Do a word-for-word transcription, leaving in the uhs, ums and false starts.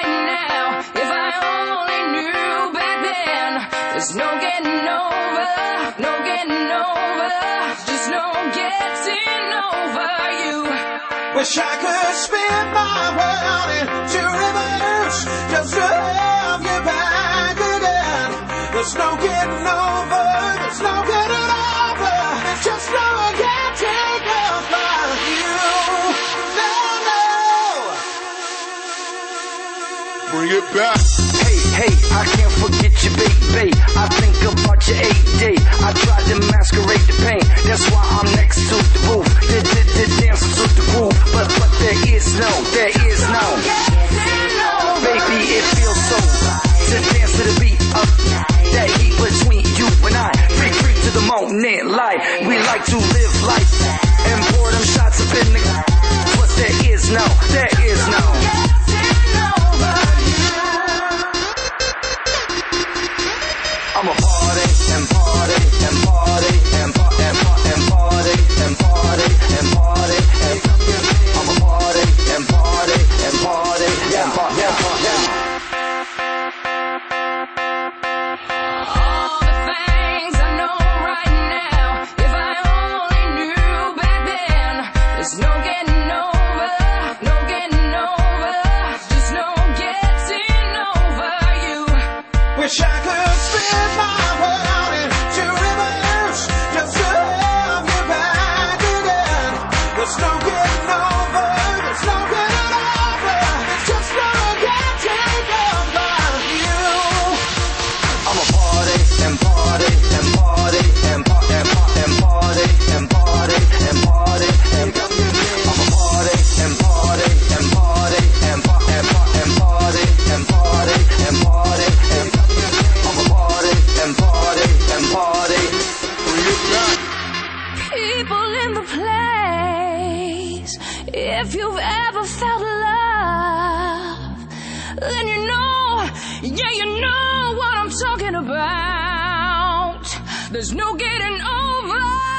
right now. If I only knew back then. There's no getting over, no getting over, just no getting over you. Wish I could spin my world into reverse just to have you back again. There's no getting over, there's no getting over, there's just no getting over you. No, no. Bring it back. Hey, hey, I can't forget you, baby. I think about your eight day. I tried to masquerade the pain. That's why I'm next to the roof. Did the, the dance to the groove. But, but there is no, there is no. Baby, it feels so to dance to the beat of that heat between you and I. Free, free to the moment, light. We like to live life and pour them shots up in the. But there is no, there is no. I'm a party and party and party and party and party and party and party and I'm a party and party and party and party and party. All the things I know right now. If I only knew back then. There's no getting over, no getting over, just no getting over you. Wish I could spin my world into reverse just to have you back again. There's no getting over, there's no getting over, there's just no getting over you. I'm a party and party and party and party and party and party and party and party and I'm a party and party and party and party and party and party and party and I'm a party and party and party. Bring it back. People in the place. If you've ever felt love, then you know, yeah, you know what I'm talking about. There's no getting over.